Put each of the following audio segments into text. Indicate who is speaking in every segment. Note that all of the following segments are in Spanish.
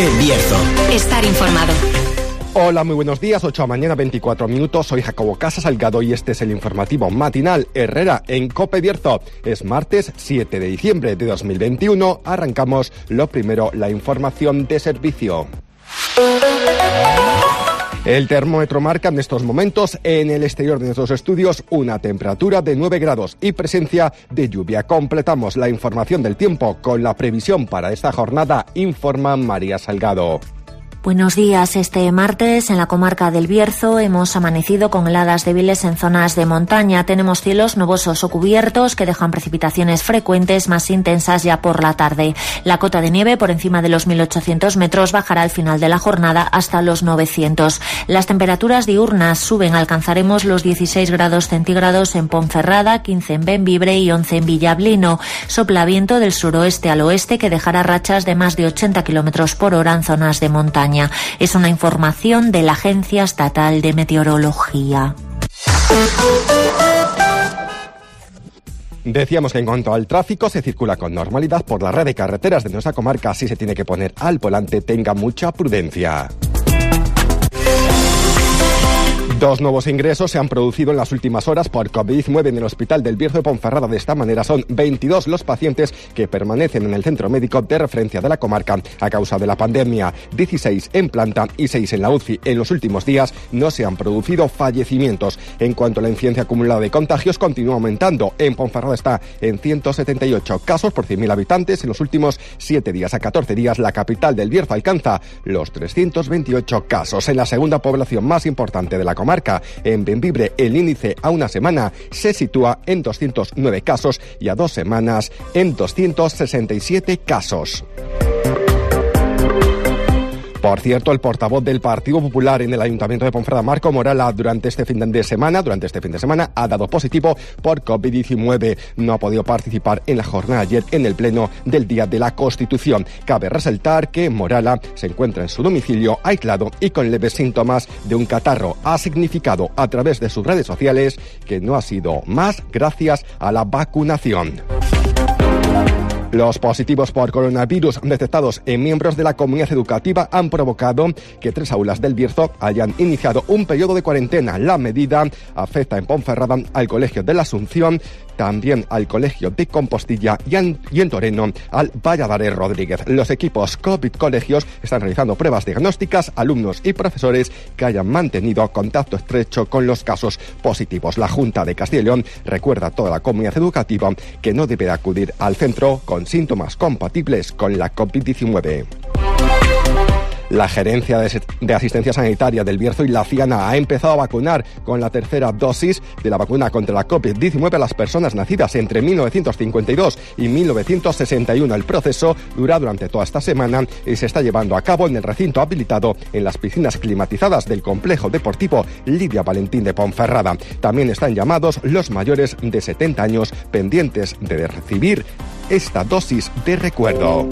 Speaker 1: COPE Bierzo.
Speaker 2: Estar informado.
Speaker 3: Hola, muy buenos días, 8 de la mañana, 24 minutos. Soy Jacobo Casas Salgado y este es el informativo matinal Herrera en COPE Bierzo. Es martes 7 de diciembre de 2021. Arrancamos lo primero, la información de servicio. El termómetro marca en estos momentos en el exterior de nuestros estudios una temperatura de 9 grados y presencia de lluvia. Completamos la información del tiempo con la previsión para esta jornada, informa María Salgado.
Speaker 4: Buenos días. Este martes en la comarca del Bierzo hemos amanecido con heladas débiles en zonas de montaña. Tenemos cielos nubosos o cubiertos que dejan precipitaciones frecuentes más intensas ya por la tarde. La cota de nieve por encima de los 1.800 metros bajará al final de la jornada hasta los 900. Las temperaturas diurnas suben. Alcanzaremos los 16 grados centígrados en Ponferrada, 15 en Bembibre y 11 en Villablino. Sopla viento del suroeste al oeste que dejará rachas de más de 80 kilómetros por hora en zonas de montaña. Es una información de la Agencia Estatal de Meteorología.
Speaker 3: Decíamos que en cuanto al tráfico se circula con normalidad por la red de carreteras de nuestra comarca. Si se tiene que poner al volante, tenga mucha prudencia. 2 nuevos ingresos se han producido en las últimas horas por COVID-19 en el Hospital del Bierzo de Ponferrada. De esta manera son 22 los pacientes que permanecen en el centro médico de referencia de la comarca a causa de la pandemia. 16 en planta y 6 en la UCI. En los últimos días no se han producido fallecimientos. En cuanto a la incidencia acumulada de contagios, continúa aumentando. En Ponferrada está en 178 casos por 100.000 habitantes. En los últimos 7 días a 14 días, la capital del Bierzo alcanza los 328 casos. En la segunda población más importante de la comarca, en Bembibre, el índice a una semana se sitúa en 209 casos y a 2 semanas en 267 casos. Por cierto, el portavoz del Partido Popular en el Ayuntamiento de Ponferrada, Marco Morala, durante este fin de semana, ha dado positivo por COVID-19. No ha podido participar en la jornada ayer en el Pleno del Día de la Constitución. Cabe resaltar que Morala se encuentra en su domicilio aislado y con leves síntomas de un catarro. Ha significado a través de sus redes sociales que no ha sido más gracias a la vacunación. Los positivos por coronavirus detectados en miembros de la comunidad educativa han provocado que 3 aulas del Bierzo hayan iniciado un periodo de cuarentena. La medida afecta en Ponferrada al Colegio de la Asunción, también al Colegio de Compostilla y en Toreno al Valladares Rodríguez. Los equipos COVID colegios están realizando pruebas diagnósticas a alumnos y profesores que hayan mantenido contacto estrecho con los casos positivos. La Junta de Castilla y León recuerda a toda la comunidad educativa que no debe acudir al centro con síntomas compatibles con la COVID-19. La Gerencia de Asistencia Sanitaria del Bierzo y la Ciana ha empezado a vacunar con la tercera dosis de la vacuna contra la COVID-19 a las personas nacidas entre 1952 y 1961. El proceso dura durante toda esta semana y se está llevando a cabo en el recinto habilitado en las piscinas climatizadas del Complejo Deportivo Lidia Valentín de Ponferrada. También están llamados los mayores de 70 años pendientes de recibir esta dosis de recuerdo.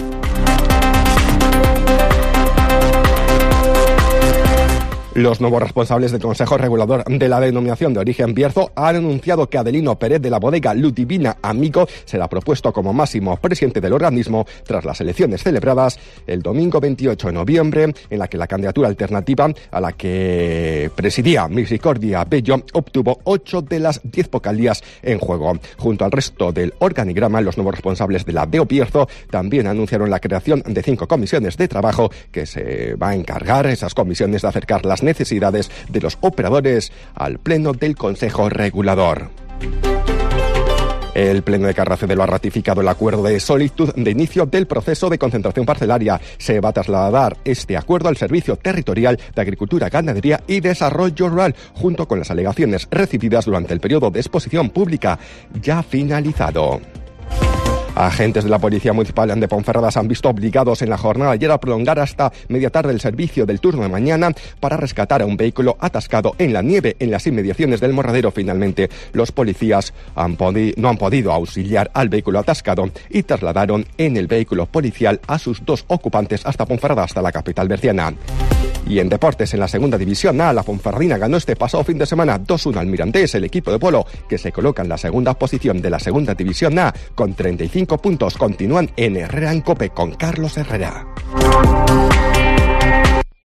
Speaker 3: Los nuevos responsables del Consejo Regulador de la Denominación de Origen Bierzo han anunciado que Adelino Pérez de la bodega Ludivina Amigo será propuesto como máximo presidente del organismo tras las elecciones celebradas el domingo 28 de noviembre, en la que la candidatura alternativa a la que presidía Misericordia Bello obtuvo 8 de las 10 vocalías en juego. Junto al resto del organigrama, los nuevos responsables de la DEO Bierzo también anunciaron la creación de 5 comisiones de trabajo que se va a encargar esas comisiones de acercar las necesidades de los operadores al Pleno del Consejo Regulador. El Pleno de Carracedelo ha ratificado el acuerdo de solicitud de inicio del proceso de concentración parcelaria. Se va a trasladar este acuerdo al Servicio Territorial de Agricultura, Ganadería y Desarrollo Rural, junto con las alegaciones recibidas durante el periodo de exposición pública ya finalizado. Agentes de la Policía Municipal de Ponferrada se han visto obligados en la jornada de ayer a prolongar hasta media tarde el servicio del turno de mañana para rescatar a un vehículo atascado en la nieve en las inmediaciones del Morradero. Finalmente, los policías no han podido auxiliar al vehículo atascado y trasladaron en el vehículo policial a sus 2 ocupantes hasta Ponferrada, hasta la capital berciana. Y en deportes, en la segunda división A, la Ponferradina ganó este pasado fin de semana 2-1 al Mirandés, el equipo de polo que se coloca en la segunda posición de la segunda división A con 35 puntos. Continúan en Herrera en COPE con Carlos Herrera.